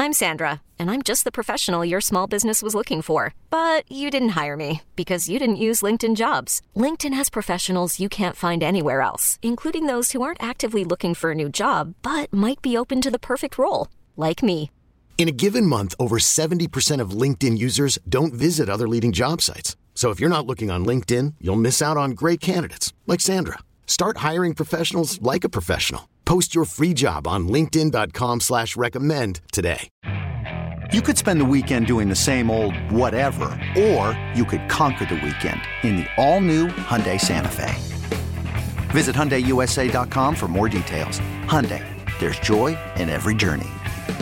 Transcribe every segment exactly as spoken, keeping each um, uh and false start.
I'm Sandra, and I'm just the professional your small business was looking for. But you didn't hire me because you didn't use LinkedIn Jobs. LinkedIn has professionals you can't find anywhere else, including those who aren't actively looking for a new job, but might be open to the perfect role, like me. In a given month, over seventy percent of LinkedIn users don't visit other leading job sites. So if you're not looking on LinkedIn, you'll miss out on great candidates like Sandra. Start hiring professionals like a professional. Post your free job on linkedin dot com slash recommend today. You could spend the weekend doing the same old whatever, or you could conquer the weekend in the all-new Hyundai Santa Fe. Visit Hyundai U S A dot com for more details. Hyundai, there's joy in every journey.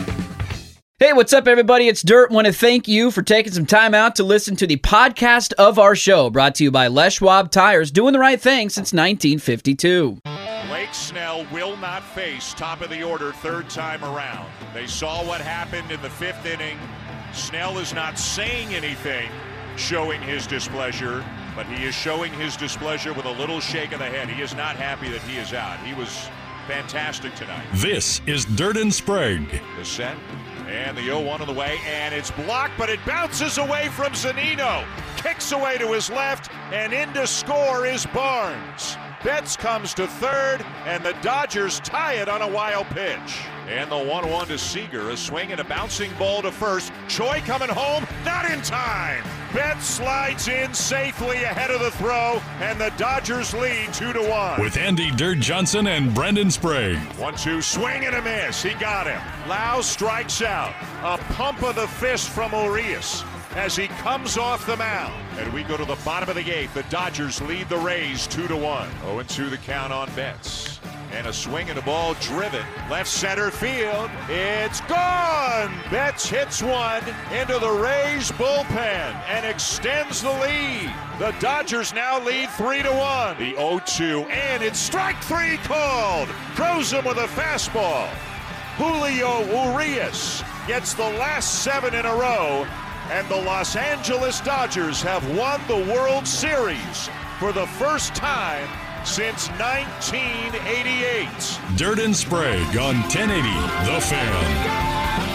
Hey, what's up, everybody? It's Dirt. Want to thank you for taking some time out to listen to the podcast of our show, brought to you by Les Schwab Tires, doing the right thing since nineteen fifty-two. Blake Snell will not face top of the order third time around. They saw what happened in the fifth inning. Snell is not saying anything, showing his displeasure, but he is showing his displeasure with a little shake of the head. He is not happy that he is out. He was fantastic tonight. This is Dirt and Sprague. The set. And the oh one on the way, and it's blocked, but it bounces away from Zunino. Kicks away to his left, and in to score is Barnes. Betts comes to third, and the Dodgers tie it on a wild pitch. And the one one to Seager, a swing and a bouncing ball to first. Choi coming home, not in time. Betts slides in safely ahead of the throw, and the Dodgers lead two to one. With Andy Dirt Johnson and Brendan Sprague. one two, swing and a miss. He got him. Lau strikes out. A pump of the fist from Urias as he comes off the mound. And we go to the bottom of the eighth. The Dodgers lead the Rays two to one. oh and two the count on Betts. And a swing and a ball driven. Left center field. It's gone! Betts hits one into the Rays bullpen and extends the lead. The Dodgers now lead three to one. The oh two, and it's strike three called. Throws him with a fastball. Julio Urias gets the last seven in a row, and the Los Angeles Dodgers have won the World Series for the first time since nineteen eighty-eight. Dirt and Sprague on ten eighty The Fan.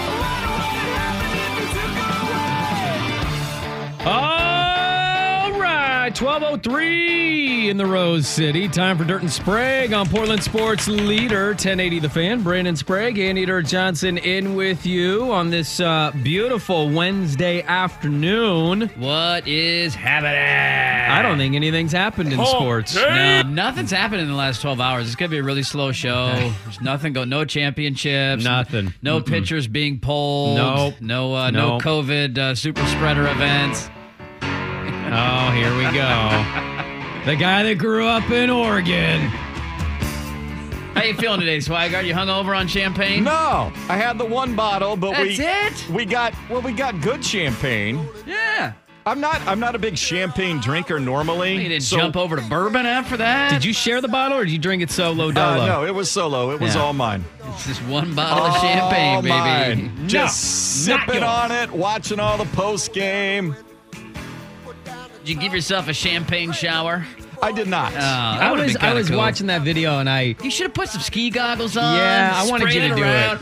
All right, twelve oh three in the Rose City. Time for Dirt and Sprague on Portland Sports Leader, ten eighty The Fan. Brandon Sprague, Andy Dirt Johnson in with you on this uh, beautiful Wednesday afternoon. What is happening? I don't think anything's happened in oh, sports. No, nothing's happened in the last twelve hours. It's going to be a really slow show. There's nothing go. No championships. Nothing. No Mm-mm. pitchers being pulled. Nope. No, uh, nope. no COVID uh, super spreader events. Oh, here we go. The guy that grew up in Oregon. How you feeling today, Swigart? You hung over on champagne? No, I had the one bottle, but That's we it? we got well, we got good champagne. Yeah. I'm not I'm not a big champagne drinker normally. You didn't so, jump over to bourbon after that? Did you share the bottle or did you drink it solo Uh, dolo? no, it was solo. It was Yeah. all mine. It's just one bottle of All champagne, baby. mine. Just not sipping yours. on it, watching all the post game. Did you give yourself a champagne shower? I did not. Oh, that I would've was been I kinda was cool. watching that video and I You should have put some ski goggles on. Yeah, I wanted you sprayed to do around.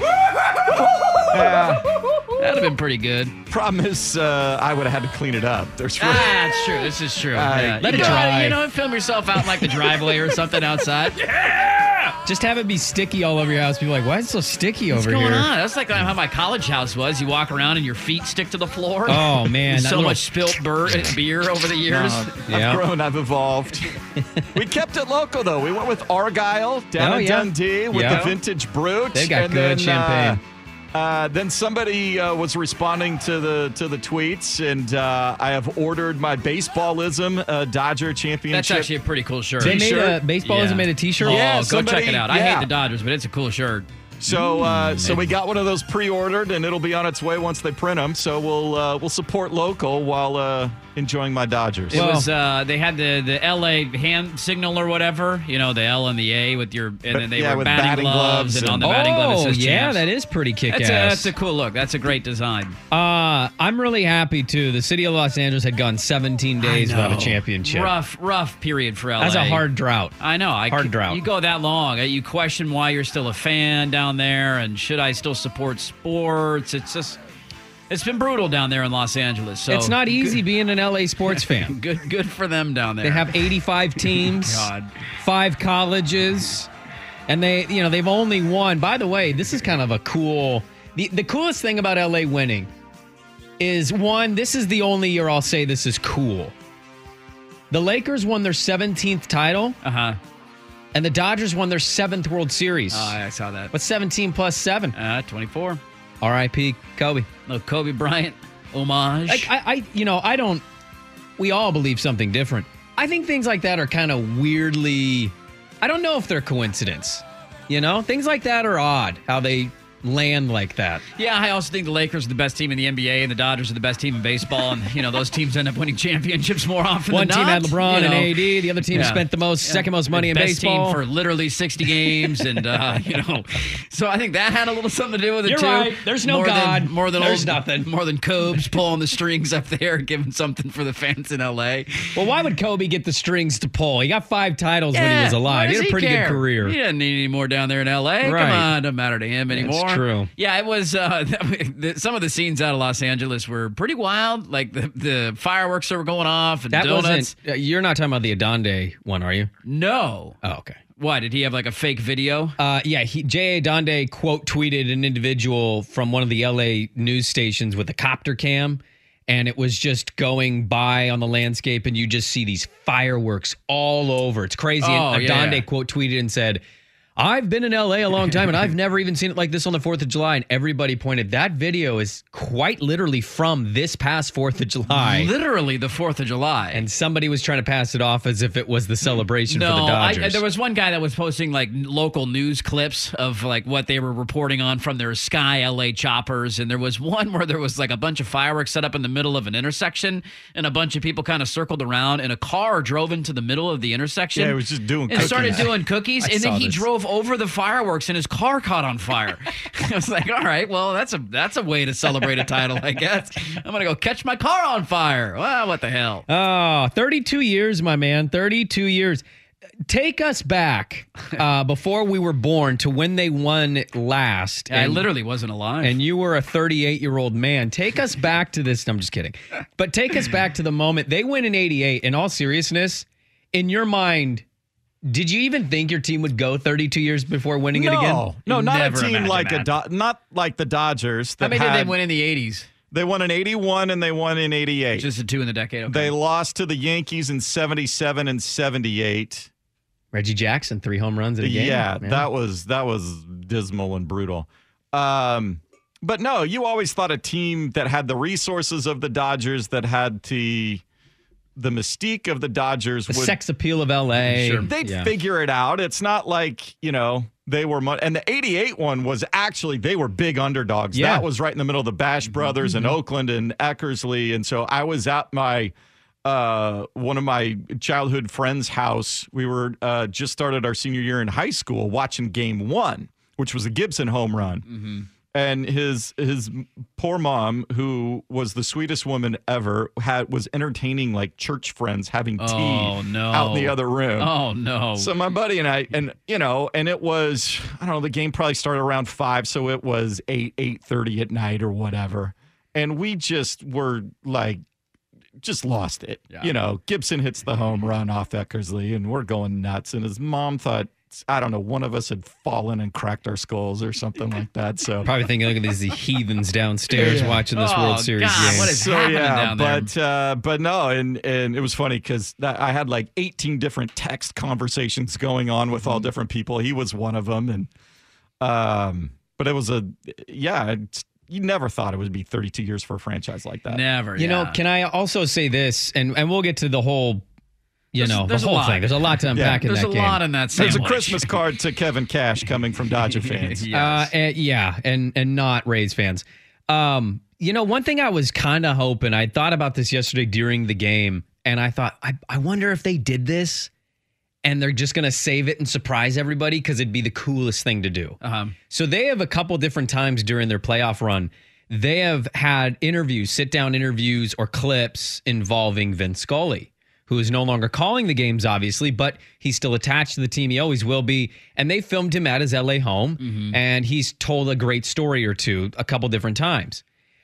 Yeah. That'd have been pretty good. Problem is, uh, I would have had to clean it up. There's really, Ah, that's true. This is true. Uh, yeah. let you it know, dry. You know, film yourself out in like the driveway or something outside. just have it be sticky all over your house. People are like, why is it so sticky What's over going here? on? That's like how my college house was. You walk around and your feet stick to the floor. Oh man, that so little- much spilt bur- beer over the years. No, I've Yeah. grown, I've evolved. We kept it local, though. We went with Argyle down Oh, in yeah. Dundee with Yeah. the vintage brute. They've got and good then, champagne. Uh, uh, then somebody uh, was responding to the to the tweets, and uh, I have ordered my baseballism uh, Dodger championship. That's actually a pretty cool shirt. They made T-shirt? a baseballism Yeah. made a T-shirt. Oh, Yeah, go somebody- check it out. I yeah. hate the Dodgers, but it's a cool shirt. So, uh, so we got one of those pre-ordered, and it'll be on its way once they print them. So we'll uh, we'll support local while uh, enjoying my Dodgers. It was uh, they had the, the L A hand signal or whatever, you know, the L and the A with your, and But, then they yeah, were with batting, batting gloves, gloves and, and- on the batting glove it Oh, says yeah, champs. that is pretty kick-ass. That's a, that's a cool look. That's a great design. Uh, I'm really happy, too. The city of Los Angeles had gone seventeen days without a championship. Rough, rough period for L A. That's a hard drought. I know. I, Hard drought. You go that long, uh, you question why you're still a fan down there, and should I still support sports? It's just, it's been brutal down there in Los Angeles. So It's not easy being an L A sports fan. Good, good for them down there. They have eighty-five teams, God. five colleges, and they, you know, they've only won. By the way, this is kind of a cool. The, the coolest thing about L A winning is one. This is the only year I'll say this is cool. The Lakers won their seventeenth title, Uh huh. and the Dodgers won their seventh World Series. Oh, I saw that. What's seventeen plus seven? Uh, twenty-four. R I P Kobe. Little Kobe Bryant homage. Like I, I, you know, I don't. We all believe something different. I think things like that are kind of weirdly. I don't know if they're coincidence. You know, things like that are odd. How they land like that. Yeah, I also think the Lakers are the best team in the N B A, and the Dodgers are the best team in baseball. And, you know, those teams end up winning championships more often One than team not. had LeBron you know. and A D. The other team Yeah. spent the most, Yeah. second most money The in best baseball. team for literally sixty games, and uh, you know, so I think that had a little something to do with it You're too. right. There's no more God. Than, more than There's old, nothing. More than Cobes pulling the strings up there, giving something for the fans in L A. Well, why would Kobe get the strings to pull? He got five titles when he Yeah, was alive. why He does had a pretty care? good career. He doesn't need any more down there in L A. Right. Come on, doesn't matter to him anymore. That's true. Yeah, it was. Uh, the, some of the scenes out of Los Angeles were pretty wild. Like the, the fireworks that were going off and That donuts. wasn't. uh, You're not talking about the Adonde one, are you? No. Oh, okay. Why did he have like a fake video? Uh, yeah, he, J A. Donde quote tweeted an individual from one of the L A news stations with a copter cam, and it was just going by on the landscape, and you just see these fireworks all over. It's crazy. Oh, and yeah, Donde yeah. quote tweeted and said, I've been in L A a long time, and I've never even seen it like this on the fourth of July. And everybody pointed, that video is quite literally from this past fourth of July. Literally the fourth of July. And somebody was trying to pass it off as if it was the celebration no, for the Dodgers. I, there was one guy that was posting like local news clips of like what they were reporting on from their Sky L A choppers, and there was one where there was like a bunch of fireworks set up in the middle of an intersection, and a bunch of people kind of circled around, and a car drove into the middle of the intersection. Yeah, it was just doing and cookies. started doing cookies, I and then saw he this. drove over the fireworks, and his car caught on fire. I was like, all right, well, that's a that's a way to celebrate a title, I guess. I'm gonna go catch my car on fire. Well, what the hell? Oh, thirty-two years, my man. thirty-two years. Take us back uh, before we were born to when they won last. I and, literally wasn't alive. and you were a thirty-eight-year-old man. Take us back to this. No, I'm just kidding. But take us back to the moment they win in eighty-eight. In all seriousness, in your mind, did you even think your team would go thirty-two years before winning no, it again? no, not Never a team imagine like that. a Do- not like the Dodgers. How That many did had, they win in the eighties? They won in eighty-one and they won in eighty-eight. Just the two in the decade. Okay. They lost to the Yankees in seventy-seven and seventy-eight. Reggie Jackson, three home runs in a game. Yeah, man. that was that was dismal and brutal. Um, but no, you always thought a team that had the resources of the Dodgers, that had the the mystique of the Dodgers, the would sex appeal of L A. Sure. they'd Yeah. figure it out. It's not like, you know, they were mo- and the eighty-eight one was actually, they were big underdogs. Yeah. That was right in the middle of the Bash Brothers in Oakland and Eckersley. And so I was at my uh one of my childhood friends' house. We were uh just started our senior year in high school watching game one, which was a Gibson home run. Mm-hmm. And his his poor mom, who was the sweetest woman ever, had was entertaining like church friends having tea Oh, no. out in the other room. Oh no. So my buddy and I, and you know, and it was, I don't know, the game probably started around five, so it was eight, eight thirty at night or whatever. And we just were like, just lost it. Yeah. You know, Gibson hits the home run off Eckersley, and we're going nuts. And his mom thought, I don't know, one of us had fallen and cracked our skulls or something like that. So Probably thinking, look at these heathens downstairs watching this Oh, World Series God, game. what is so happening yeah, down there? but uh, but no, and and it was funny because I had like eighteen different text conversations going on with Mm-hmm. all different people. He was one of them, and um, but it was a yeah. It's, you never thought it would be thirty-two years for a franchise like that. Never. You know, yeah. can I also say this, and, and we'll get to the whole, you There's- know, there's a the whole lot. thing. There's a lot to unpack in There's that a game. lot in that There's sandwich. a Christmas card to Kevin Cash coming from Dodger fans. Yes. Uh, and, yeah, and and not Rays fans. Um, You know, one thing I was kind of hoping, I thought about this yesterday during the game, and I thought, I, I wonder if they did this and they're just going to save it and surprise everybody because it'd be the coolest thing to do. Uh-huh. So they have a couple different times during their playoff run, they have had interviews, sit-down interviews or clips involving Vince Scully, who is no longer calling the games, obviously, but he's still attached to the team. He always will be. And they filmed him at his L A home, mm-hmm. and he's told a great story or two a couple different times.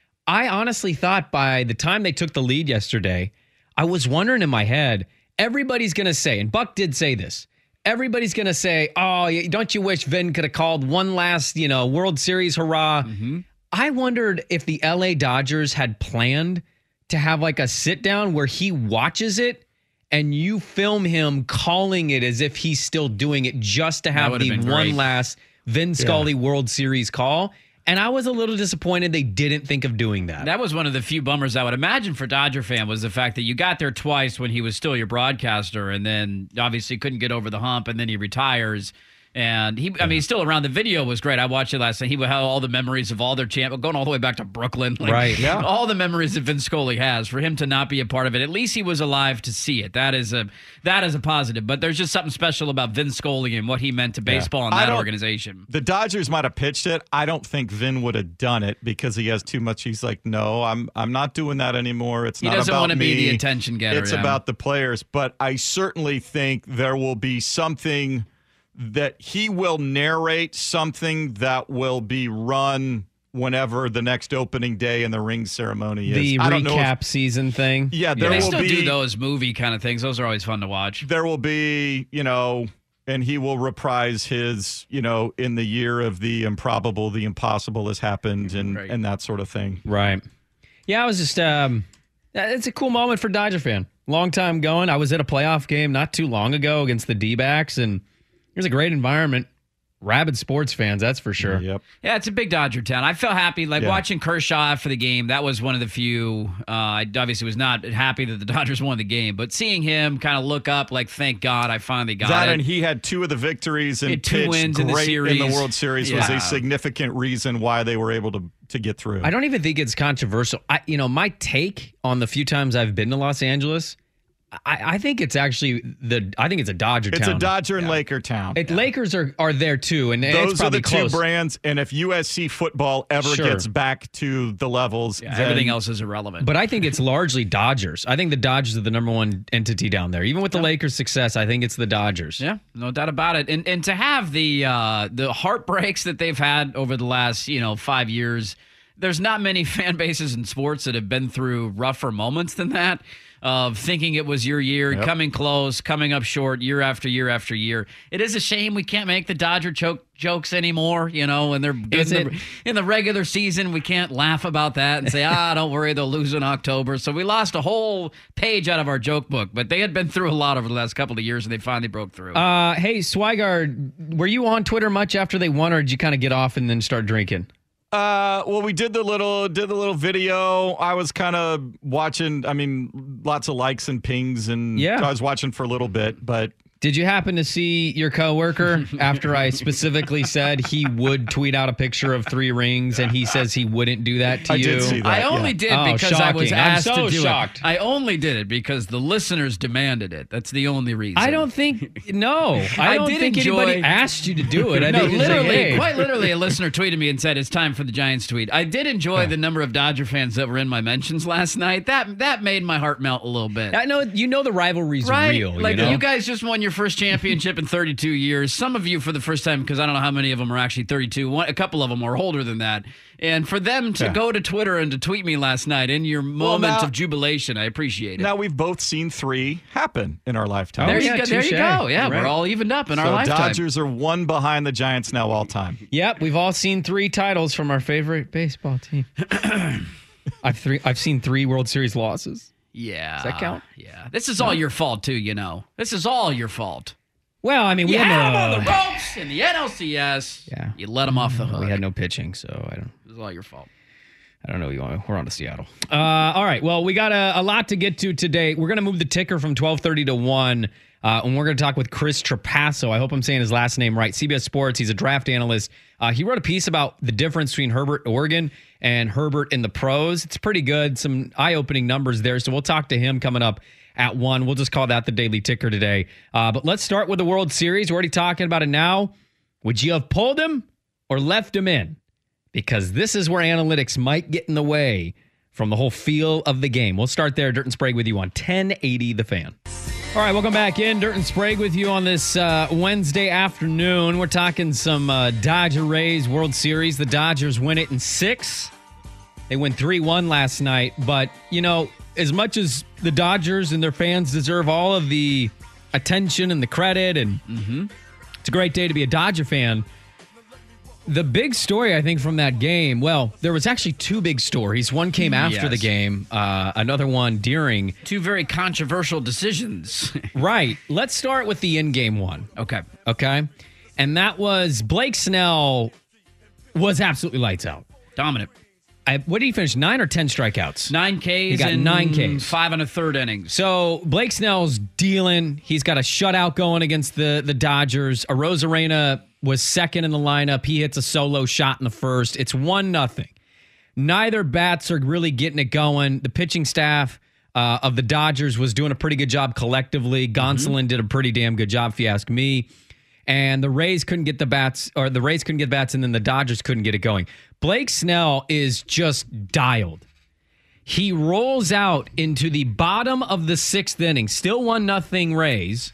I honestly thought by the time they took the lead yesterday, I was wondering in my head, everybody's going to say, and Buck did say this, everybody's going to say, oh, don't you wish Vin could have called one last, you know, World Series hurrah? Mm-hmm. I wondered if the L A Dodgers had planned to have like a sit down where he watches it and you film him calling it as if he's still doing it just to have the one last Vin Scully yeah. World Series call. And I was a little disappointed they didn't think of doing that. That was one of the few bummers I would imagine for Dodger fan was the fact that you got there twice when he was still your broadcaster and then obviously couldn't get over the hump and then he retires. And he, I mean, he's still around. The video was great. I watched it last night. He would have all the memories of all their champ, going all the way back to Brooklyn. Like, right. Yeah. All the memories that Vince Scully has. For him to not be a part of it, at least he was alive to see it. That is a that is a positive. But there's just something special about Vince Scully and what he meant to baseball yeah. and that organization. The Dodgers might have pitched it. I don't think Vin would have done it because he has too much. He's like, no, I'm I'm not doing that anymore. It's he not about me. He doesn't want to be the attention getter. It's yeah. about the players. But I certainly think there will be something that he will narrate, something that will be run whenever the next opening day and the ring ceremony is. The I recap don't know if, season thing. Yeah, there yeah, they will still be, do those movie kind of things. Those are always fun to watch. There will be, you know, and he will reprise his, you know, in the year of the improbable, the impossible has happened, and right. and that sort of thing. Right. Yeah, I was just, um, it's a cool moment for Dodger fan. Long time going. I was at a playoff game not too long ago against the D-backs, and it was a great environment. Rabid sports fans, that's for sure. Yep. Yeah, it's a big Dodger town. I felt happy, like yeah. watching Kershaw after the game. That was one of the few. Uh, I obviously was not happy that the Dodgers won the game, but seeing him kind of look up, like, thank God I finally got that, it. And he had two of the victories and two pitched wins great in the series. in the World Series yeah. was a significant reason why they were able to to get through. I don't even think it's controversial. I, you know, my take on the few times I've been to Los Angeles, I, I think it's actually the. I think it's a Dodger it's town. It's a Dodger and yeah. Laker town. It, yeah. Lakers are, are there too, and those it's are probably the close. two brands. And if U S C football ever Sure. gets back to the levels, Yeah, then, everything else is irrelevant. But I think it's largely Dodgers. I think the Dodgers are the number one entity down there. Even with the yeah. Lakers' success, I think it's the Dodgers. Yeah, no doubt about it. And and to have the uh, the heartbreaks that they've had over the last you know five years, there's not many fan bases in sports that have been through rougher moments than that. Of thinking it was your year, yep. coming close, coming up short year after year after year. It is a shame we can't make the Dodger choke jokes anymore, you know, and they're good in the, in the regular season. We can't laugh about that and say, ah, don't worry, they'll lose in October. So we lost a whole page out of our joke book, but they had been through a lot over the last couple of years and they finally broke through. Uh, hey, Swigard, were you on Twitter much after they won, or did you kind of get off and then start drinking? Uh, well, we did the little did the little video. I was kind of watching. I mean, lots of likes and pings, and yeah. I was watching for a little bit. But did you happen to see your coworker after I specifically said he would tweet out a picture of three rings, and he says he wouldn't do that to I you? did see that. I only yeah. did oh, because shocking. I was asked I'm so to do shocked. it. I only did it because the listeners demanded it. That's the only reason. I don't think. No, I, I don't did think enjoy, anybody asked you to do it. I no, think literally, like, hey. quite literally, a listener tweeted me and said it's time for the Giants tweet. I did enjoy the number of Dodger fans that were in my mentions last night. That that made my heart melt a little bit. I know you know the rivalry's right? real. Like you, know? you guys just won your first championship in thirty-two years. Some of you for the first time, because I don't know how many of them are actually thirty-two. One, a couple of them are older than that. And for them to yeah. go to Twitter and to tweet me last night in your moment well, now, of jubilation, I appreciate it. Now we've both seen three happen in our lifetime. There, Oh, you, yeah, go, there you go. Yeah, right. we're all evened up in so our lifetime. Dodgers are one behind the Giants now all time. Yep, we've all seen three titles from our favorite baseball team. I've three. I've seen three World Series losses. Yeah. Does that count? Yeah. This is all your fault, too, you know. This is all your fault. Well, I mean, we you had had no, them on the ropes in the N L C S. Yeah. You let them off the hook. We had no pitching, so I don't. This is all your fault. I don't know. You want? We're on to Seattle. Uh, all right. Well, we got a, a lot to get to today. We're going to move the ticker from twelve thirty to one Uh, and we're going to talk with Chris Trapasso. I hope I'm saying his last name right. C B S Sports. He's a draft analyst. Uh, he wrote a piece about the difference between Herbert in Oregon and Herbert in the pros. It's pretty good. Some eye-opening numbers there. So we'll talk to him coming up at one. We'll just call that the Daily Ticker today. Uh, but let's start with the World Series. We're already talking about it now. Would you have pulled him or left him in? Because this is where analytics might get in the way from the whole feel of the game. We'll start there. Dirt and Sprague with you on ten eighty The Fan. All right, welcome back in. Dirt and Sprague with you on this uh, Wednesday afternoon. We're talking some uh, Dodger-Rays World Series. The Dodgers win it in six. They win three one last night. But, you know, as much as the Dodgers and their fans deserve all of the attention and the credit, and mm-hmm. it's a great day to be a Dodger fan, the big story, I think, from that game, well, there was actually two big stories. One came after yes. the game, uh, another one during. Two very controversial decisions. Right. Let's start with the in-game one. Okay. Okay. And that was Blake Snell was absolutely lights out. Dominant. I, what did he finish? Nine or ten strikeouts? Nine Ks. He got and nine Ks. Five and a third innings. So Blake Snell's dealing. He's got a shutout going against the, the Dodgers. Arozarena was second in the lineup. He hits a solo shot in the first. It's one nothing. Neither bats are really getting it going. The pitching staff uh, of the Dodgers was doing a pretty good job collectively. Gonsolin mm-hmm. did a pretty damn good job, if you ask me. And the Rays couldn't get the bats, or the Rays couldn't get bats, and then the Dodgers couldn't get it going. Blake Snell is just dialed. He rolls out into the bottom of the sixth inning, still one nothing Rays,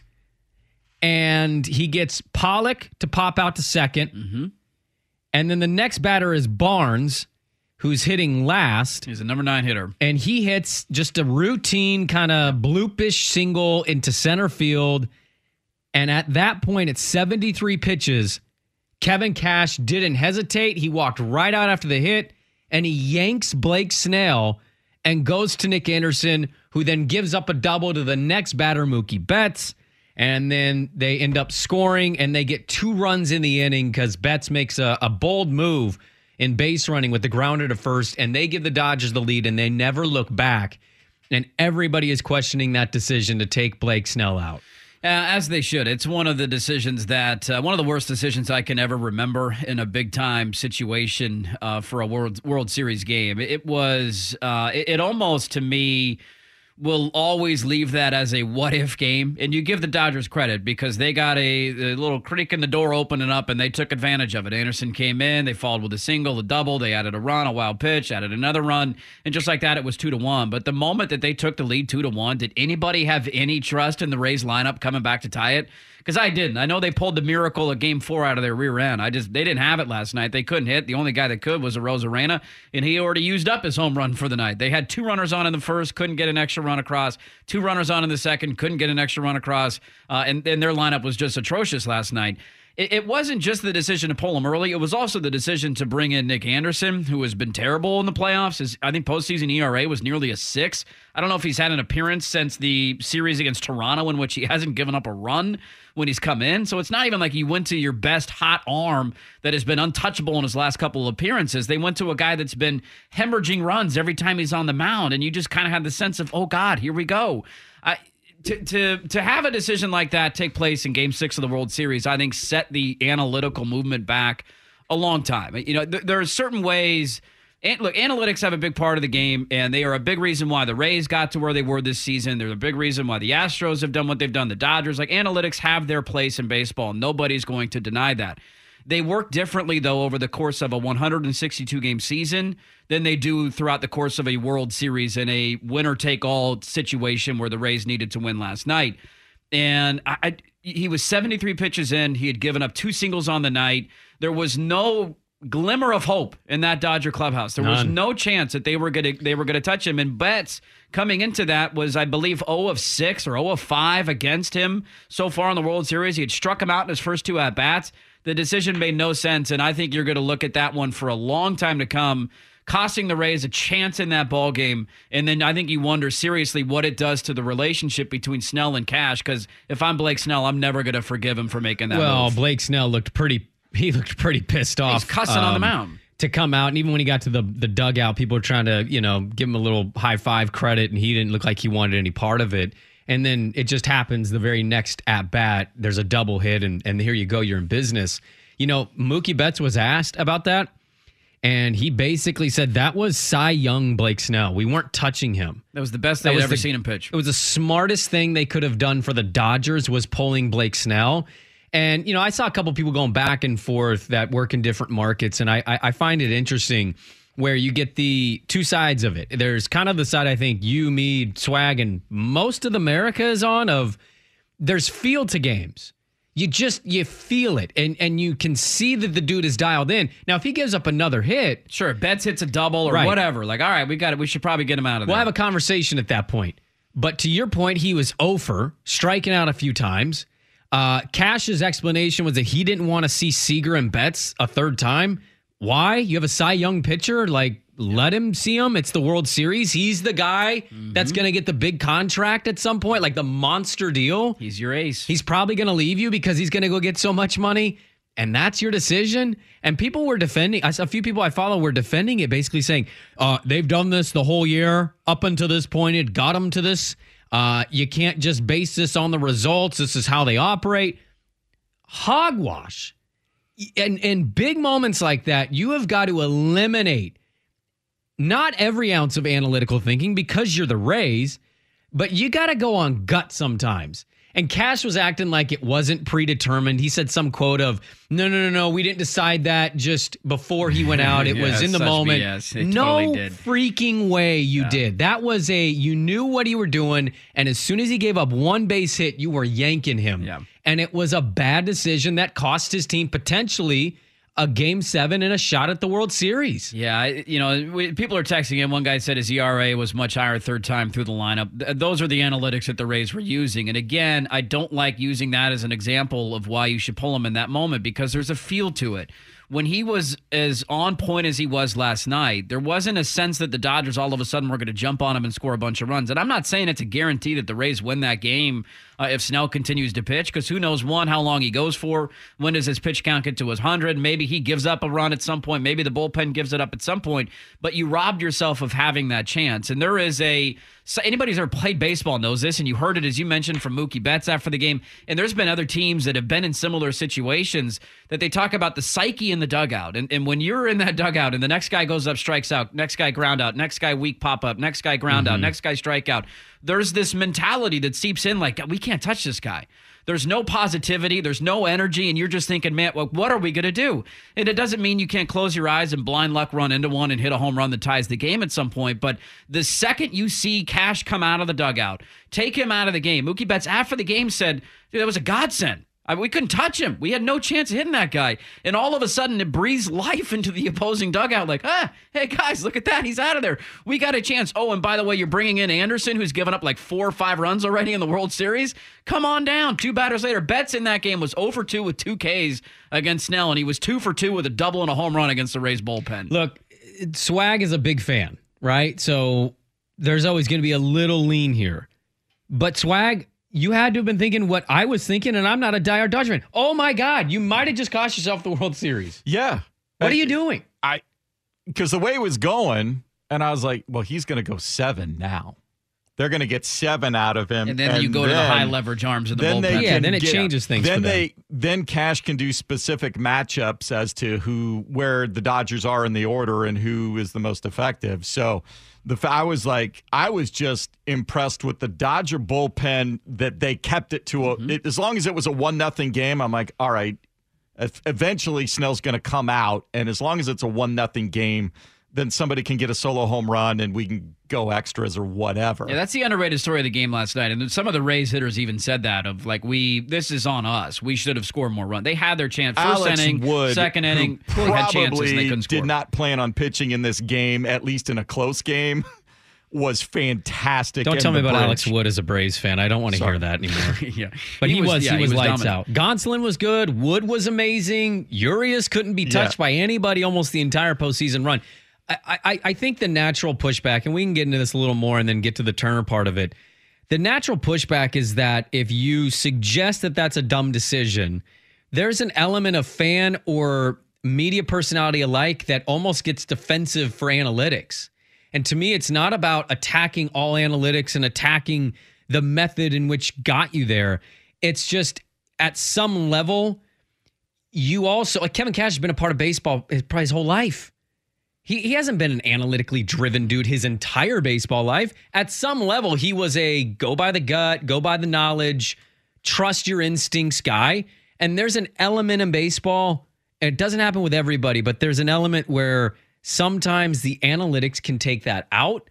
and he gets Pollock to pop out to second. Mm-hmm. And then the next batter is Barnes, who's hitting last. He's a number nine hitter. And he hits just a routine kind of bloopish single into center field. And at that point, it's seventy-three pitches. Kevin Cash didn't hesitate. He walked right out after the hit, and he yanks Blake Snell and goes to Nick Anderson, who then gives up a double to the next batter, Mookie Betts. And then they end up scoring, and they get two runs in the inning because Betts makes a, a bold move in base running with the grounder to first, and they give the Dodgers the lead, and they never look back. And everybody is questioning that decision to take Blake Snell out. Uh, as they should. It's one of the decisions that, uh, one of the worst decisions I can ever remember in a big-time situation uh, for a World World Series game. It was, uh, it, it almost, to me, will always leave that as a what-if game. And you give the Dodgers credit because they got a, a little creak in the door opening up, and they took advantage of it. Anderson came in, they followed with a single, a double, they added a run, a wild pitch, added another run, and just like that, it was two to one. But the moment that they took the lead two to one, did anybody have any trust in the Rays lineup coming back to tie it? Because I didn't. I know they pulled the miracle of game four out of their rear end. I just they didn't have it last night. They couldn't hit. The only guy that could was Arozarena, and he already used up his home run for the night. They had two runners on in the first, couldn't get an extra run across. Two runners on in the second, couldn't get an extra run across. Uh, and, and their lineup was just atrocious last night. It, it wasn't just the decision to pull him early. It was also the decision to bring in Nick Anderson, who has been terrible in the playoffs. His, I think postseason E R A was nearly a six. I don't know if he's had an appearance since the series against Toronto in which he hasn't given up a run when he's come in. So it's not even like you went to your best hot arm that has been untouchable in his last couple of appearances. They went to a guy that's been hemorrhaging runs every time he's on the mound, and you just kind of had the sense of, oh, God, here we go. I, to, to, to have a decision like that take place in Game six of the World Series, I think set the analytical movement back a long time. You know, th- there are certain ways... And look, analytics have a big part of the game, and they are a big reason why the Rays got to where they were this season. They're a big reason why the Astros have done what they've done. The Dodgers, like analytics have their place in baseball. Nobody's going to deny that. They work differently, though, over the course of a one hundred sixty-two game season than they do throughout the course of a World Series in a winner-take-all situation where the Rays needed to win last night. And I, I, he was seventy-three pitches in. He had given up two singles on the night. There was no glimmer of hope in that Dodger clubhouse. There None. was no chance that they were going to they were going to touch him. And Betts coming into that was, I believe, zero of six or zero of five against him so far in the World Series. He had struck him out in his first two at bats. The decision made no sense, and I think you're going to look at that one for a long time to come, costing the Rays a chance in that ball game. And then I think you wonder seriously what it does to the relationship between Snell and Cash. Because if I'm Blake Snell, I'm never going to forgive him for making that well, move. Well, Blake Snell looked pretty. He looked pretty pissed off. He's cussing um, on the mound. To come out, and even when he got to the, the dugout, people were trying to, you know, give him a little high five credit, and he didn't look like he wanted any part of it. And then it just happens the very next at bat, there's a double hit, and, and here you go, you're in business. You know, Mookie Betts was asked about that, and he basically said that was Cy Young Blake Snell. We weren't touching him. That was the best they'd ever the, seen him pitch. It was the smartest thing they could have done for the Dodgers was pulling Blake Snell. And, you know, I saw a couple people going back and forth that work in different markets, and I, I, I find it interesting where you get the two sides of it. There's kind of the side I think you, me, Swag, and most of America is on of there's feel to games. You just, you feel it, and, and you can see that the dude is dialed in. Now, if he gives up another hit. Sure, Betts hits a double or right. whatever. Like, all right, we got it. We should probably get him out of there. We'll have a conversation at that point. But to your point, he was oh for, striking out a few times. Uh, Cash's explanation was that he didn't want to see Seager and Betts a third time. Why? You have a Cy Young pitcher, like, let him see him. It's the World Series. He's the guy mm-hmm. that's going to get the big contract at some point, like the monster deal. He's your ace. He's probably going to leave you because he's going to go get so much money, and that's your decision. And people were defending, a few people I follow were defending it, basically saying, uh, they've done this the whole year. Up until this point, it got them to this. Uh, you can't just base this on the results. This is how they operate. Hogwash. And in big moments like that, you have got to eliminate not every ounce of analytical thinking because you're the Rays, but you got to go on gut sometimes. And Cash was acting like it wasn't predetermined. He said some quote of, no, no, no, no, we didn't decide that just before he went out. It yeah, was in the moment. Yes, no totally did. freaking way you yeah. did. That was a, you knew what you were doing, and as soon as he gave up one base hit, you were yanking him. Yeah. And it was a bad decision that cost his team potentially a game seven and a shot at the World Series. Yeah, you know, we, people are texting in. One guy said his E R A was much higher third time through the lineup. Th- those are the analytics that the Rays were using. And again, I don't like using that as an example of why you should pull him in that moment because there's a feel to it. When he was as on point as he was last night, there wasn't a sense that the Dodgers all of a sudden were going to jump on him and score a bunch of runs. And I'm not saying it's a guarantee that the Rays win that game uh, if Snell continues to pitch, because who knows, one, how long he goes for. When does his pitch count get to his one hundred? Maybe he gives up a run at some point. Maybe the bullpen gives it up at some point. But you robbed yourself of having that chance. And there is a... So anybody who's ever played baseball knows this, and you heard it, as you mentioned, from Mookie Betts after the game. And there's been other teams that have been in similar situations that they talk about the psyche in the dugout. And, and when you're in that dugout and the next guy goes up, strikes out, next guy ground out, next guy weak pop up, next guy ground mm-hmm. out, next guy strike out, there's this mentality that seeps in like, we can't touch this guy. There's no positivity. There's no energy. And you're just thinking, man, well, what are we going to do? And it doesn't mean you can't close your eyes and blind luck run into one and hit a home run that ties the game at some point. But the second you see Cash come out of the dugout, take him out of the game. Mookie Betts after the game said, dude, that was a godsend. I mean, we couldn't touch him. We had no chance of hitting that guy. And all of a sudden, it breathes life into the opposing dugout. Like, ah, hey, guys, look at that. He's out of there. We got a chance. Oh, and by the way, you're bringing in Anderson, who's given up like four or five runs already in the World Series. Come on down. Two batters later. Betts in that game was oh for two with two Ks against Snell, and he was two for two with a double and a home run against the Rays bullpen. Look, Swag is a big fan, right? So there's always going to be a little lean here. But Swag... You had to have been thinking what I was thinking, and I'm not a diehard Dodger fan. Oh, my God. You might have just cost yourself the World Series. Yeah. What I, are you doing? I, because the way it was going, and I was like, well, he's going to go seven now. They're going to get seven out of him. And then and you go then, to the high leverage arms of the then bullpen. Yeah, then it get, changes things then for them. they Then Cash can do specific matchups as to who, where the Dodgers are in the order and who is the most effective. So the I was like, I was just impressed with the Dodger bullpen that they kept it to a, mm-hmm. it, as long as it was a one nothing game. I'm like, all right, eventually Snell's going to come out, and as long as it's a one nothing game, then somebody can get a solo home run and we can go extras or whatever. Yeah, that's the underrated story of the game last night. And some of the Rays hitters even said that of like, we this is on us. We should have scored more runs. They had their chance. First Alex inning, Wood, second inning, who had chances and they couldn't score. Did not plan on pitching in this game, at least in a close game. Was fantastic. Don't tell me about bridge. Alex Wood as a Braves fan. I don't want to Sorry. hear that anymore. yeah, but he, he was, was yeah, he was, he was lights dominant. out. Gonsolin was good. Wood was amazing. Urias couldn't be touched yeah. by anybody almost the entire postseason run. I, I, I think the natural pushback, and we can get into this a little more and then get to the Turner part of it. The natural pushback is that if you suggest that that's a dumb decision, there's an element of fan or media personality alike that almost gets defensive for analytics. And to me, it's not about attacking all analytics and attacking the method in which got you there. It's just at some level, you also, like Kevin Cash has been a part of baseball his, probably his whole life. He, he hasn't been an analytically driven dude his entire baseball life. At some level, he was a go by the gut, go by the knowledge, trust your instincts guy. And there's an element in baseball, and it doesn't happen with everybody, but there's an element where sometimes the analytics can take that out,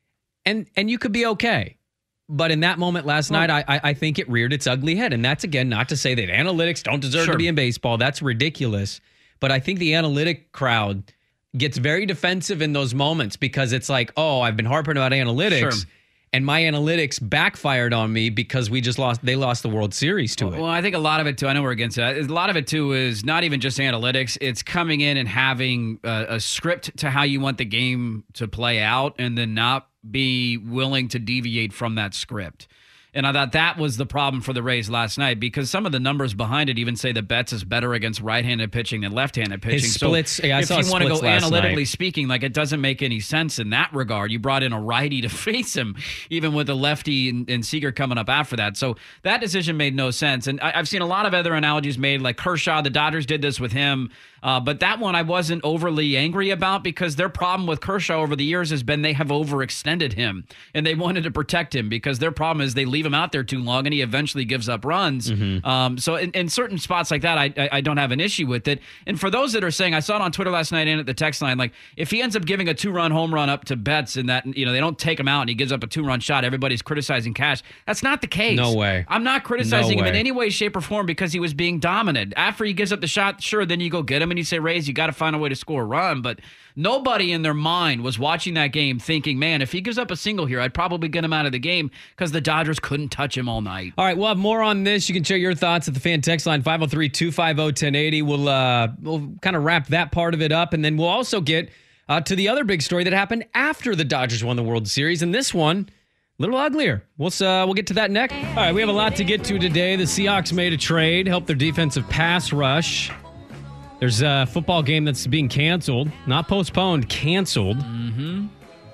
and and you could be okay. But in that moment last well, night, I I think it reared its ugly head. And that's, again, not to say that analytics don't deserve sure. to be in baseball. That's ridiculous. But I think the analytic crowd gets very defensive in those moments because it's like, oh, I've been harping about analytics. Sure. And my analytics backfired on me because we just lost. They lost the World Series to well, it. Well, I think a lot of it, too, I know we're against it. A lot of it, too, is not even just analytics. It's coming in and having a, a script to how you want the game to play out and then not be willing to deviate from that script. And I thought that was the problem for the Rays last night because some of the numbers behind it even say that Betts is better against right-handed pitching than left-handed pitching. His splits, so yeah, I if saw you want to go analytically night. speaking, like it doesn't make any sense in that regard. You brought in a righty to face him, even with a lefty and, and Seager coming up after that. So that decision made no sense. And I, I've seen a lot of other analogies made, like Kershaw, the Dodgers did this with him. Uh, but that one I wasn't overly angry about because their problem with Kershaw over the years has been they have overextended him and they wanted to protect him because their problem is they leave him out there too long and he eventually gives up runs. Mm-hmm. Um, so in, in certain spots like that, I, I I don't have an issue with it. And for those that are saying, I saw it on Twitter last night and at the text line, like if he ends up giving a two-run home run up to Betts and that, you know, they don't take him out and he gives up a two-run shot, everybody's criticizing Cash. That's not the case. No way. I'm not criticizing no him in way. any way, shape, or form because he was being dominant. After he gives up the shot, sure, then you go get him and you say, Rays, you got to find a way to score a run, but nobody in their mind was watching that game thinking, man, if he gives up a single here, I'd probably get him out of the game because the Dodgers couldn't touch him all night. All right, we'll have more on this. You can share your thoughts at the fan text line five oh three, two five oh, one oh eight oh. We'll, uh, we'll kind of wrap that part of it up, and then we'll also get uh, to the other big story that happened after the Dodgers won the World Series, and this one, a little uglier. We'll uh, we'll get to that next. All right, we have a lot to get to today. The Seahawks made a trade, helped their defensive pass rush. There's a football game that's being canceled, not postponed, canceled. Mm-hmm.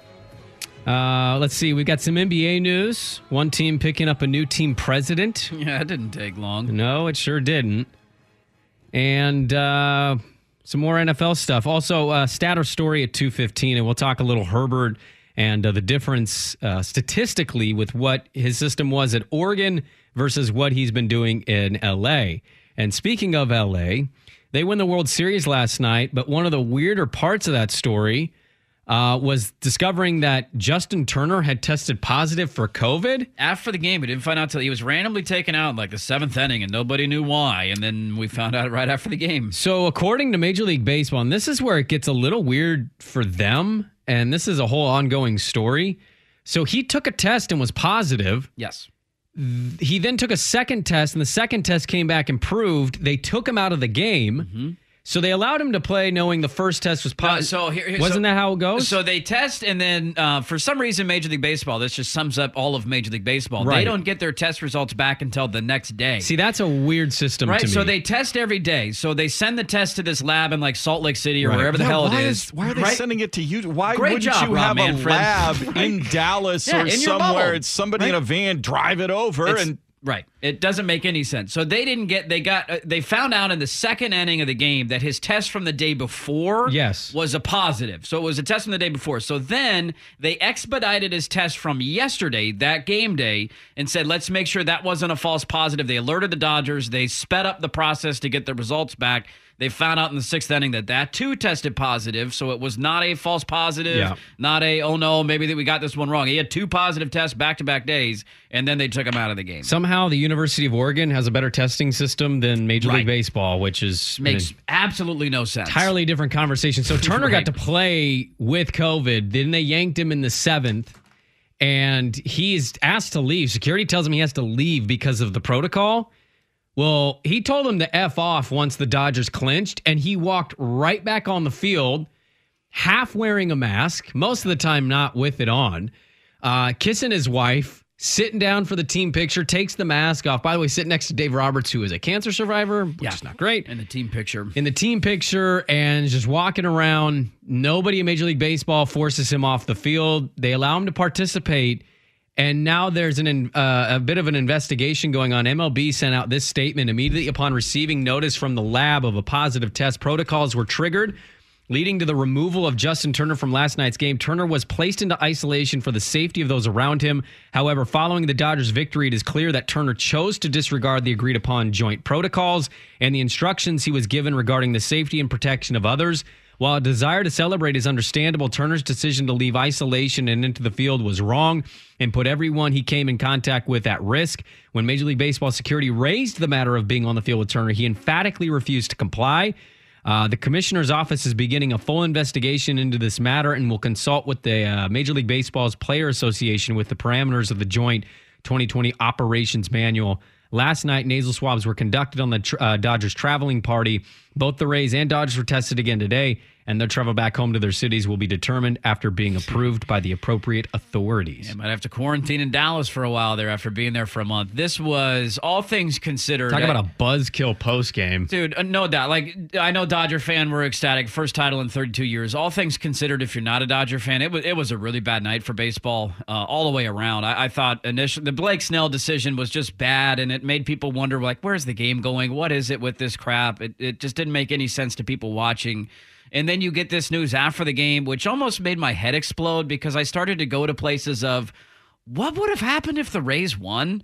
Uh, let's see. We've got some N B A news. One team picking up a new team president. Yeah, it didn't take long. No, it sure didn't. And uh, some more N F L stuff. Also, uh, stat or story at two fifteen, and we'll talk a little Herbert and uh, the difference uh, statistically with what his system was at Oregon versus what he's been doing in L A. And speaking of L A, they won the World Series last night, but one of the weirder parts of that story uh, was discovering that Justin Turner had tested positive for COVID. After the game, we didn't find out until he was randomly taken out in like the seventh inning, and nobody knew why. And then we found out right after the game. So according to Major League Baseball, and this is where it gets a little weird for them, and this is a whole ongoing story. So he took a test and was positive. Yes. He then took a second test, and the second test came back and proved they took him out of the game. Mm-hmm. So they allowed him to play knowing the first test was positive. No, so here, here, Wasn't so, that how it goes? So they test, and then uh, for some reason, Major League Baseball, this just sums up all of Major League Baseball. Right. They don't get their test results back until the next day. See, that's a weird system right? to me. So they test every day. So they send the test to this lab in like Salt Lake City or Right. wherever the Yeah, hell why it is. is. Why are they right? sending it to you? Why Great wouldn't job, you Rob have Manfred. a lab Right. in Dallas Yeah, or in your somewhere? bubble. It's somebody Right. in a van, drive it over It's- and. Right. It doesn't make any sense. So they didn't get, they got, uh, they found out in the second inning of the game that his test from the day before Yes. was a positive. So it was a test from the day before. So then they expedited his test from yesterday, that game day, and said, let's make sure that wasn't a false positive. They alerted the Dodgers. They sped up the process to get the results back. They found out in the sixth inning that that too tested positive, so it was not a false positive, Yeah. not a, oh no, maybe that we got this one wrong. He had two positive tests back-to-back days, and then they took him out of the game. Somehow the University of Oregon has a better testing system than Major Right. League Baseball, which is Makes an absolutely no sense. entirely different conversation. So Turner Right. got to play with COVID. Then they yanked him in the seventh, and he's asked to leave. Security tells him he has to leave because of the protocol. Well, he told him to F off once the Dodgers clinched, and he walked right back on the field, half wearing a mask, most of the time not with it on, uh, kissing his wife, sitting down for the team picture, takes the mask off. By the way, sitting next to Dave Roberts, who is a cancer survivor, which Yeah. is not great. In the team picture. In the team picture, and just walking around. Nobody in Major League Baseball forces him off the field. They allow him to participate. And now there's an uh, a bit of an investigation going on. M L B sent out this statement immediately upon receiving notice from the lab of a positive test. Protocols were triggered, leading to the removal of Justin Turner from last night's game. Turner was placed into isolation for the safety of those around him. However, following the Dodgers' victory, it is clear that Turner chose to disregard the agreed-upon joint protocols and the instructions he was given regarding the safety and protection of others. While a desire to celebrate is understandable, Turner's decision to leave isolation and into the field was wrong and put everyone he came in contact with at risk. When Major League Baseball security raised the matter of being on the field with Turner, he emphatically refused to comply. Uh, the commissioner's office is beginning a full investigation into this matter and will consult with the uh, Major League Baseball's Player Association with the parameters of the joint twenty twenty operations manual. Last night, nasal swabs were conducted on the tr- uh, Dodgers traveling party. Both the Rays and Dodgers were tested again today, and their travel back home to their cities will be determined after being approved by the appropriate authorities. Yeah, might have to quarantine in Dallas for a while there after being there for a month. This was, all things considered. Talk about a buzzkill post game. Dude, uh, no doubt. Like, I know Dodger fan were ecstatic. First title in thirty-two years. All things considered, if you're not a Dodger fan, it was it was a really bad night for baseball uh, all the way around. I, I thought initially the Blake Snell decision was just bad, and it made people wonder, like, where's the game going? What is it with this crap? It, it just didn't make any sense to people watching. And then you get this news after the game, which almost made my head explode because I started to go to places of, what would have happened if the Rays won?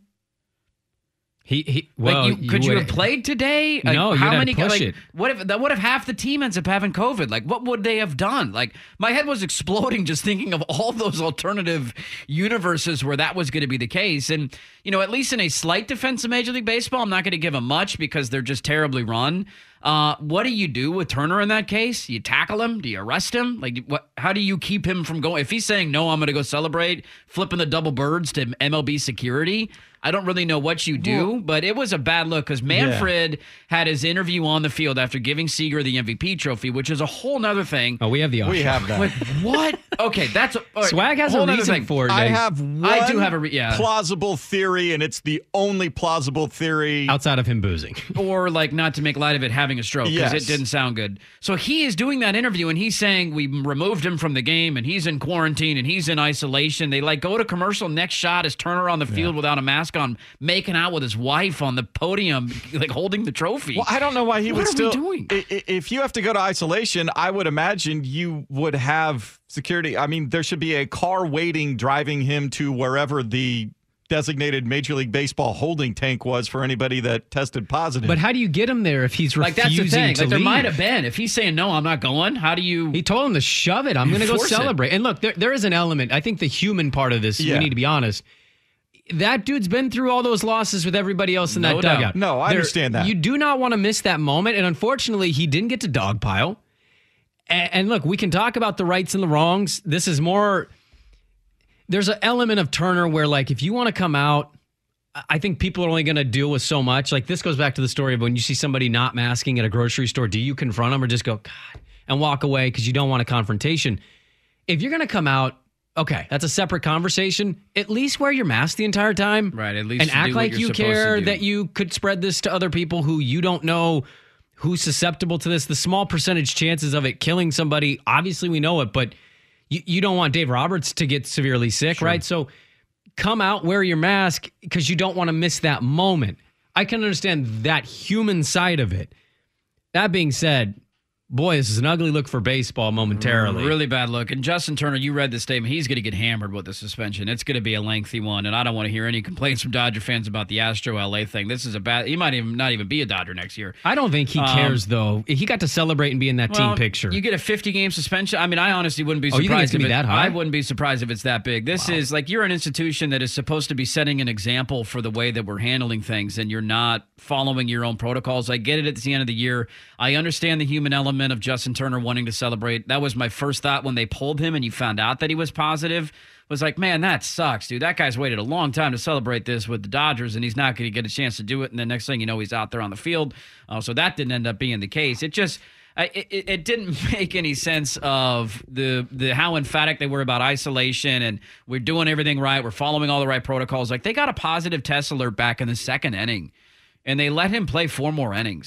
He, he well, like you, could you, you would, have played today? No, like, how you'd many? Push like, it. What if that? What if half the team ends up having COVID? Like, what would they have done? Like, my head was exploding just thinking of all those alternative universes where that was going to be the case. And you know, at least in a slight defense of Major League Baseball, I'm not going to give them much because they're just terribly run. Uh, what do you do with Turner in that case? You tackle him? Do you arrest him? Like, what? How do you keep him from going? If he's saying no, I'm going to go celebrate, flipping the double birds to M L B security. I don't really know what you do, well, but it was a bad look because Manfred yeah. had his interview on the field after giving Seager the M V P trophy, which is a whole nother thing. Oh, we have the we have that. Wait, what? Okay, that's right. Swag has whole a reason thing. for it. I have one I do have a re- yeah. plausible theory, and it's the only plausible theory outside of him boozing, or like not to make light of it having a stroke because yes. it didn't sound good. So he is doing that interview, and he's saying we removed him from the game, and he's in quarantine, and he's in isolation. They like go to commercial. Next shot is Turner on the field yeah. without a mask on, making out with his wife on the podium, like holding the trophy. Well, I don't know why he what would are still. We doing? If you have to go to isolation, I would imagine you would have security. I mean, there should be a car waiting, driving him to wherever the designated Major League Baseball holding tank was for anybody that tested positive. But how do you get him there if he's like refusing that's the thing? to Like there leave? might have been. If he's saying no, I'm not going. How do you? He told him to shove it. I'm going to go celebrate. It. And look, there there is an element. I think the human part of this. Yeah. We need to be honest. That dude's been through all those losses with everybody else in no that dugout. No, I there, understand that. You do not want to miss that moment. And unfortunately, he didn't get to dogpile. And, and look, we can talk about the rights and the wrongs. This is more, there's an element of Turner where, like, if you want to come out, I think people are only going to deal with so much. Like, this goes back to the story of when you see somebody not masking at a grocery store, do you confront them or just go, God, and walk away because you don't want a confrontation? If you're going to come out, okay, that's a separate conversation. At least wear your mask the entire time. Right, at least and act like you care do. that you could spread this to other people who you don't know who's susceptible to this. The small percentage chances of it killing somebody, obviously we know it, but you, you don't want Dave Roberts to get severely sick, sure. right? So come out, wear your mask because you don't want to miss that moment. I can understand that human side of it. That being said, boy, this is an ugly look for baseball momentarily. Really bad look. And Justin Turner, you read the statement. He's going to get hammered with the suspension. It's going to be a lengthy one, and I don't want to hear any complaints from Dodger fans about the Astro L A thing. This is a bad – he might even not even be a Dodger next year. I don't think he um, cares, though. He got to celebrate and be in that well, team picture. You get a fifty-game suspension. I mean, I honestly wouldn't be surprised. Oh, you think it's going to be it, that high? I wouldn't be surprised if it's that big. This wow. is – like you're an institution that is supposed to be setting an example for the way that we're handling things, and you're not following your own protocols. I get it at the end of the year. I understand the human element of Justin Turner wanting to celebrate. That was my first thought when they pulled him and you found out that he was positive. Was like, man, that sucks, dude. That guy's waited a long time to celebrate this with the Dodgers, and he's not going to get a chance to do it. And the next thing you know, he's out there on the field. Uh, so that didn't end up being the case. It just, I, it, it didn't make any sense of the the how emphatic they were about isolation and we're doing everything right. We're following all the right protocols. Like they got a positive test alert back in the second inning, and they let him play four more innings.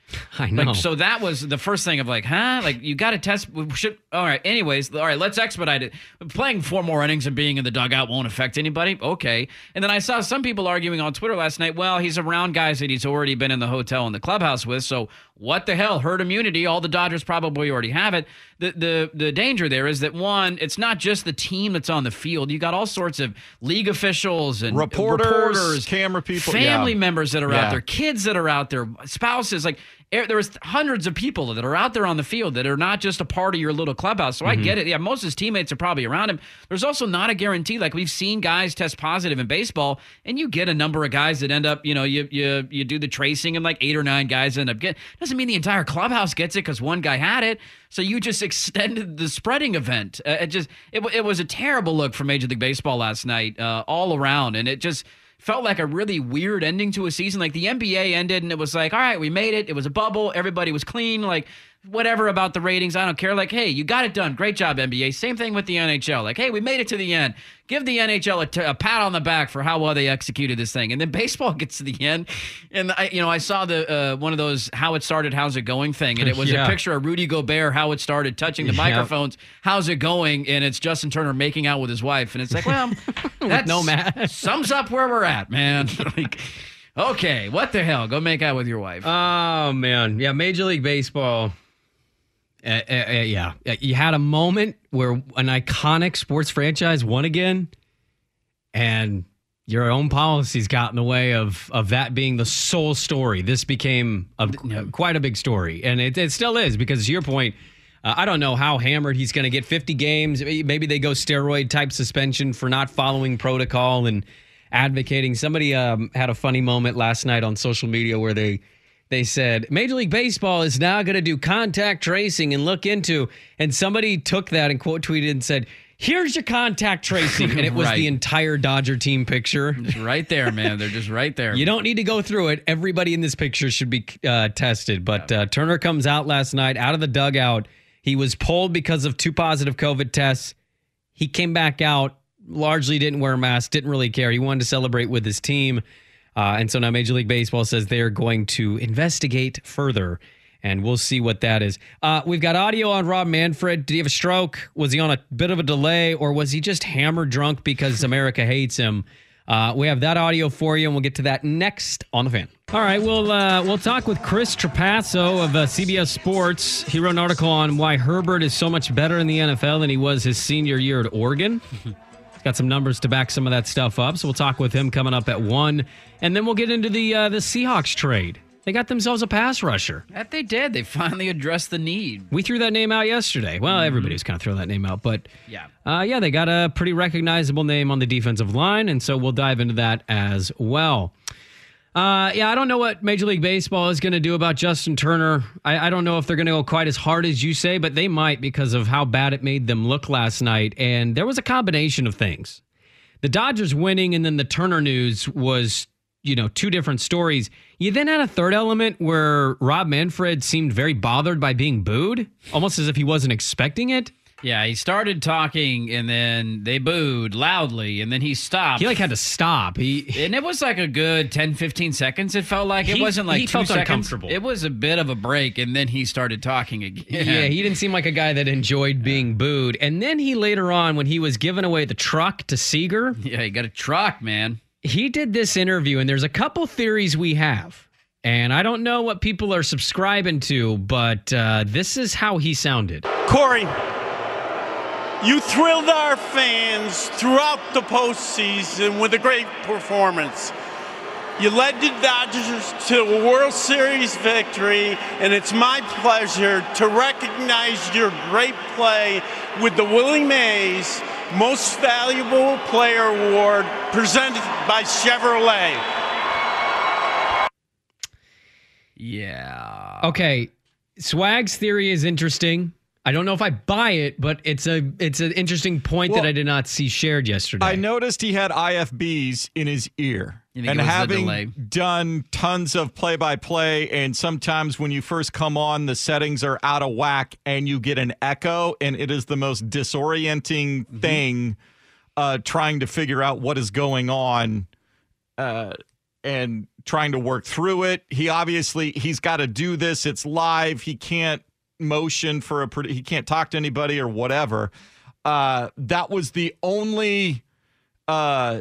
I know. Like, so that was the first thing of like, huh? Like, you got to test. We should. All right. Anyways, all right. Let's expedite it. Playing four more innings and being in the dugout won't affect anybody. Okay. And then I saw some people arguing on Twitter last night. Well, he's around guys that he's already been in the hotel and the clubhouse with. So what the hell? Herd immunity. All the Dodgers probably already have it. The the the danger there is that, one, it's not just the team that's on the field. You got all sorts of league officials and reporters, reporters camera people, family yeah. members that are yeah. out there, kids that are out there, spouses. Like, there was hundreds of people that are out there on the field that are not just a part of your little clubhouse. So mm-hmm. I get it. Yeah, most of his teammates are probably around him. There's also not a guarantee. Like, we've seen guys test positive in baseball, and you get a number of guys that end up, you know, you you you do the tracing, and like eight or nine guys end up getting. Doesn't mean the entire clubhouse gets it because one guy had it. So you just extended the spreading event. Uh, it just it, it was a terrible look for Major League Baseball last night, uh, all around, and it just felt like a really weird ending to a season. Like, the N B A ended, and it was like, all right, we made it. It was a bubble. Everybody was clean. Like, whatever about the ratings, I don't care. Like, hey, you got it done. Great job, N B A. Same thing with the N H L. Like, hey, we made it to the end. Give the N H L a, t- a pat on the back for how well they executed this thing. And then baseball gets to the end, and I, you know, I saw the uh, one of those "How It Started, How's It Going" thing, and it was yeah. a picture of Rudy Gobert, how it started, touching the yep. microphones. How's it going? And it's Justin Turner making out with his wife, and it's like, well, that no man sums up where we're at, man. Like, okay, what the hell? Go make out with your wife. Oh man, yeah, Major League Baseball. Uh, uh, uh, yeah, you had a moment where an iconic sports franchise won again, and your own policies got in the way of of that being the sole story. This became a, uh, quite a big story, and it, it still is, because to your point, uh, I don't know how hammered he's going to get. fifty games, maybe they go steroid type suspension for not following protocol and advocating. Somebody um, had a funny moment last night on social media where they. They said, Major League Baseball is now going to do contact tracing and look into, and somebody took that and quote tweeted and said, here's your contact tracing. And it was right. the entire Dodger team picture. Just right there, man. They're just right there. You don't need to go through it. Everybody in this picture should be uh, tested. But uh, Turner comes out last night out of the dugout. He was pulled because of two positive COVID tests. He came back out, largely didn't wear a mask, didn't really care. He wanted to celebrate with his team. Uh, and so now Major League Baseball says they're going to investigate further, and we'll see what that is. Uh, we've got audio on Rob Manfred. Did he have a stroke? Was he on a bit of a delay, or was he just hammered drunk because America hates him? Uh, we have that audio for you, and we'll get to that next on The Fan. All right, we'll uh, we'll talk with Chris Trapasso of uh, C B S Sports. He wrote an article on why Herbert is so much better in the N F L than he was his senior year at Oregon. Got some numbers to back some of that stuff up, so we'll talk with him coming up at one, and then we'll get into the uh, the Seahawks trade. They got themselves a pass rusher. That they did. They finally addressed the need. We threw that name out yesterday. Well, mm-hmm. everybody was kind of throwing that name out, but yeah, uh, yeah, they got a pretty recognizable name on the defensive line, and so we'll dive into that as well. Uh, yeah, I don't know what Major League Baseball is going to do about Justin Turner. I, I don't know if they're going to go quite as hard as you say, but they might because of how bad it made them look last night. And there was a combination of things. The Dodgers winning and then the Turner news was, you know, two different stories. You then had a third element where Rob Manfred seemed very bothered by being booed, almost as if he wasn't expecting it. Yeah, he started talking, and then they booed loudly, and then he stopped. He, like, had to stop. He And it was, like, a good ten, fifteen seconds, it felt like. It he, wasn't, like, he two felt seconds. Uncomfortable. It was a bit of a break, and then he started talking again. Yeah, he didn't seem like a guy that enjoyed being booed. And then he later on, when he was giving away the truck to Seager. Yeah, he got a truck, man. He did this interview, and there's a couple theories we have. And I don't know what people are subscribing to, but uh, this is how he sounded. Corey, you thrilled our fans throughout the postseason with a great performance. You led the Dodgers to a World Series victory, and it's my pleasure to recognize your great play with the Willie Mays Most Valuable Player Award presented by Chevrolet. Yeah. Okay, Swag's theory is interesting. I don't know if I buy it, but it's a it's an interesting point well, that I did not see shared yesterday. I noticed he had I F Bs in his ear. And having done tons of play-by-play, and sometimes when you first come on, the settings are out of whack, and you get an echo, and it is the most disorienting mm-hmm. thing uh, trying to figure out what is going on. Uh, and trying to work through it. He obviously, he's got to do this. It's live. He can't motion for a, he can't talk to anybody or whatever. Uh, that was the only uh,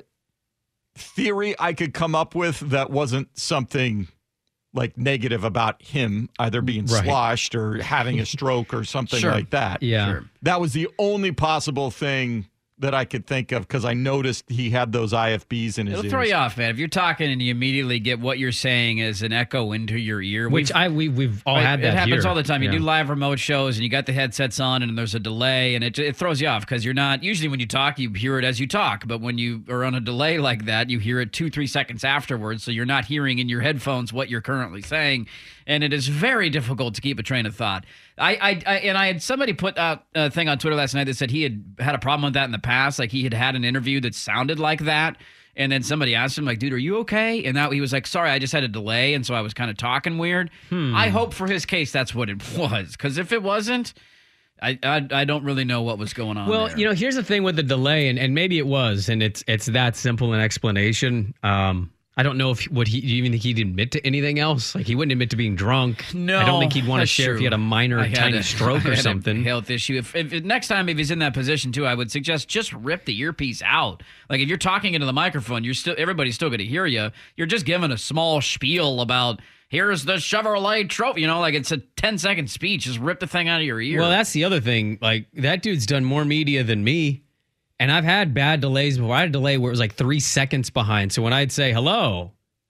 theory I could come up with that wasn't something like negative about him either being right. sloshed or having a stroke or something sure. like that. Yeah. Sure. That was the only possible thing that I could think of because I noticed he had those I F Bs in his It'll ears. throw you off, man. If you're talking and you immediately get what you're saying as an echo into your ear. Which we've- I we we've all Right, had that It happens here. all the time. You Yeah. do live remote shows and you got the headsets on and there's a delay and it, it throws you off because you're not, usually when you talk, you hear it as you talk. But when you are on a delay like that, you hear it two, three seconds afterwards. So you're not hearing in your headphones what you're currently saying. And it is very difficult to keep a train of thought. I, I, I and I had somebody put out a thing on Twitter last night that said he had had a problem with that in the past. Like he had had an interview that sounded like that. And then somebody asked him, like, dude, are you okay? And that he was like, sorry, I just had a delay. And so I was kind of talking weird. Hmm. I hope for his case that's what it was. Because if it wasn't, I, I I don't really know what was going on Well, there. you know, here's the thing with the delay, and, and maybe it was, and it's it's that simple an explanation. Um, I don't know if what he do you even think he'd admit to anything else. Like he wouldn't admit to being drunk. No, I don't think he'd want to that's share true. if he had a minor I had tiny a- stroke I or had a something. health issue. If, if, if next time if he's in that position too, I would suggest just rip the earpiece out. Like if you're talking into the microphone, you're still everybody's still going to hear you. You're just giving a small spiel about here's the Chevrolet trophy. You know, like it's a ten second speech. Just rip the thing out of your ear. Well, that's the other thing. Like that dude's done more media than me, and I've had bad delays before. I had a delay where it was like three seconds behind. So when I'd say hello,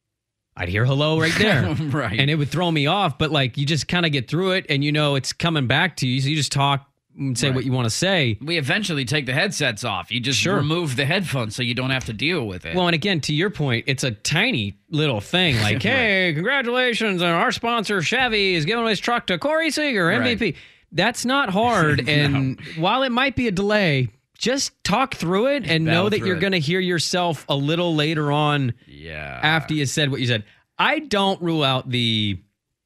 I'd hear hello right there. Right. And it would throw me off, but like you just kind of get through it and you know it's coming back to you. So you just talk and say Right. what you want to say. we eventually take the headsets off. You just Sure. remove the headphones so you don't have to deal with it. Well, and again, to your point, it's a tiny little thing. Like, hey, congratulations on our sponsor Chevy is giving away his truck to Corey Seager, M V P. Right. That's not hard. And while it might be a delay, just talk through it and battle know that through you're it. going to hear yourself a little later on yeah. after you said what you said. I don't rule out the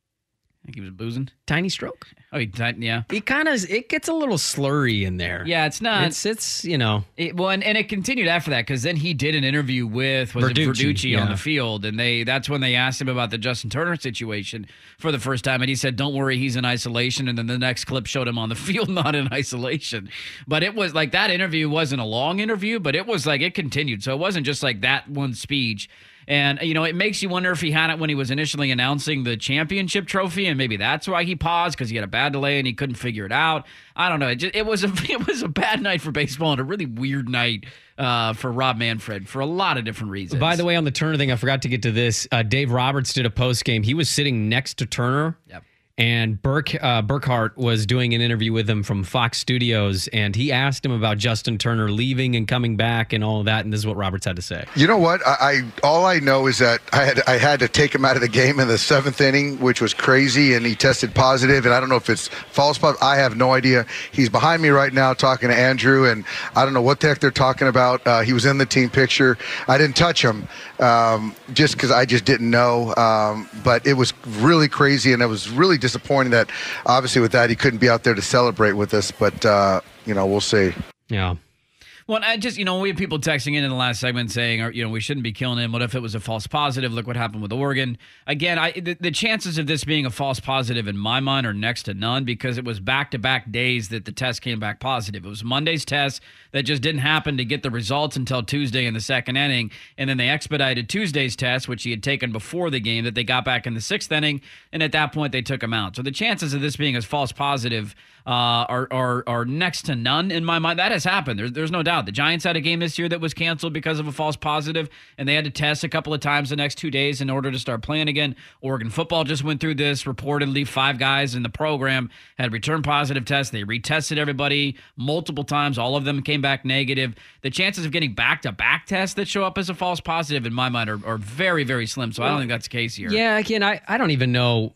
I think he was boozing. tiny stroke. Oh, he, yeah. It kind of it gets a little slurry in there. Yeah, it's not. It's it's you know. It, well, and, and it continued after that because then he did an interview with was Verducci, it Verducci yeah. on the field, and they that's when they asked him about the Justin Turner situation for the first time, and he said, "Don't worry, he's in isolation." And then the next clip showed him on the field, not in isolation. But it was like that interview wasn't a long interview, but it was like it continued, so it wasn't just like that one speech. And, you know, it makes you wonder if he had it when he was initially announcing the championship trophy, and maybe that's why he paused because he had a bad delay and he couldn't figure it out. I don't know. It, just, it was a it was a bad night for baseball and a really weird night uh, for Rob Manfred for a lot of different reasons. By the way, on the Turner thing, I forgot to get to this. Uh, Dave Roberts did a post game. He was sitting next to Turner. Yep. And Burke uh, Burkhart was doing an interview with him from Fox Studios, and he asked him about Justin Turner leaving and coming back and all of that. And this is what Roberts had to say. You know what? I, I all I know is that I had I had to take him out of the game in the seventh inning, which was crazy, and he tested positive. And I don't know if it's false positive. I have no idea. He's behind me right now talking to Andrew, and I don't know what the heck they're talking about. Uh, he was in the team picture. I didn't touch him um, just because I just didn't know. Um, but it was really crazy, and it was really disappointing that obviously with that he couldn't be out there to celebrate with us. But uh, you know, we'll see. Yeah. Well, I just, you know, we have people texting in in the last segment saying, or, you know, we shouldn't be killing him. What if it was a false positive? Look what happened with Oregon. Again, I the, the chances of this being a false positive in my mind are next to none because it was back-to-back days that the test came back positive. It was Monday's test that just didn't happen to get the results until Tuesday in the second inning, and then they expedited Tuesday's test, which he had taken before the game, that they got back in the sixth inning, and at that point they took him out. So the chances of this being a false positive uh, are, are are next to none in my mind. That has happened. There's, there's no doubt. The Giants had a game this year that was canceled because of a false positive, and they had to test a couple of times the next two days in order to start playing again. Oregon football just went through this. Reportedly, five guys in the program had returned positive tests. They retested everybody multiple times. All of them came back negative. The chances of getting back-to-back tests that show up as a false positive, in my mind, are, are very, very slim. So I don't think that's the case here. Yeah, again, I, I don't even know.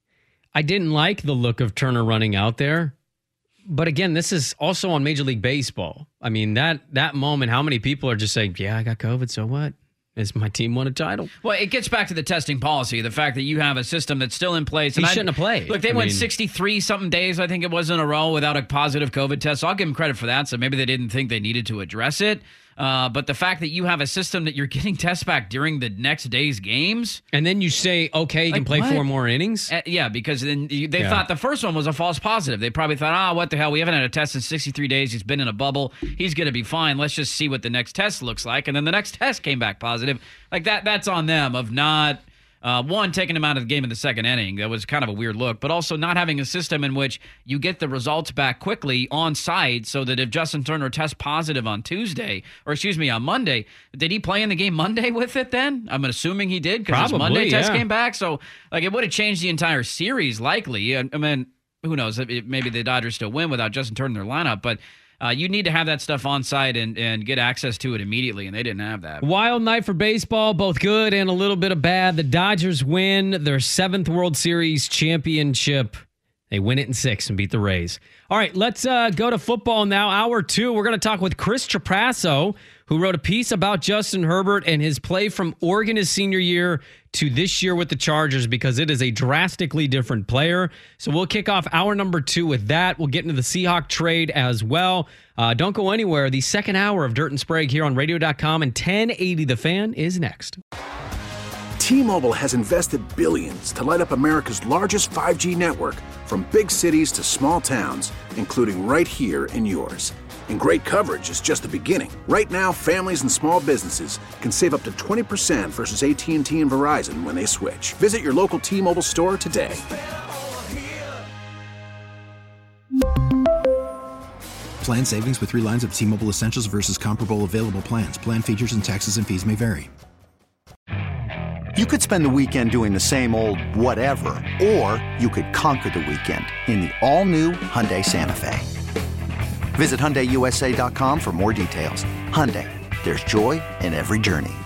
I didn't like the look of Turner running out there. But again, this is also on Major League Baseball. I mean, that that moment, how many people are just saying, yeah, I got COVID, so what? Is my team won a title? Well, it gets back to the testing policy, the fact that you have a system that's still in place. He and shouldn't I, have played. Look, they I went mean- sixty-three something days, I think it was, in a row without a positive COVID test. So I'll give them credit for that. So maybe they didn't think they needed to address it. Uh, but the fact that you have a system that you're getting tests back during the next day's games. And then you say, okay, you like, can play what? four more innings? Uh, yeah, because then you, they Yeah. thought the first one was a false positive. They probably thought, ah, oh, what the hell? We haven't had a test in sixty-three days. He's been in a bubble. He's going to be fine. Let's just see what the next test looks like. And then the next test came back positive. Like that, that's on them of not... Uh, one, taking him out of the game in the second inning. That was kind of a weird look. But also not having a system in which you get the results back quickly on site so that if Justin Turner tests positive on Tuesday, or excuse me, on Monday, did he play in the game Monday with it then? I'm assuming he did because his Monday test yeah. came back. So like it would have changed the entire series likely. I, I mean, who knows? It, maybe the Dodgers still win without Justin Turner in their lineup. But Uh, you need to have that stuff on site and, and get access to it immediately, and they didn't have that. Wild night for baseball, both good and a little bit of bad. The Dodgers win their seventh World Series championship. They win it in six and beat the Rays. All right, let's uh, go to football now. Hour two, we're going to talk with Chris Trapasso, who wrote a piece about Justin Herbert and his play from Oregon his senior year to this year with the Chargers, because it is a drastically different player. So we'll kick off hour number two with that. We'll get into the Seahawk trade as well. Uh, don't go anywhere. The second hour of Dirt and Sprague here on radio dot com and ten eighty The Fan is next. T-Mobile has invested billions to light up America's largest five G network, from big cities to small towns, including right here in yours. And great coverage is just the beginning. Right now, families and small businesses can save up to twenty percent versus A T and T and Verizon when they switch. Visit your local T-Mobile store today. Plan savings with three lines of T-Mobile Essentials versus comparable available plans. Plan features and taxes and fees may vary. You could spend the weekend doing the same old whatever, or you could conquer the weekend in the all-new Hyundai Santa Fe. Visit Hyundai U S A dot com for more details. Hyundai, there's joy in every journey.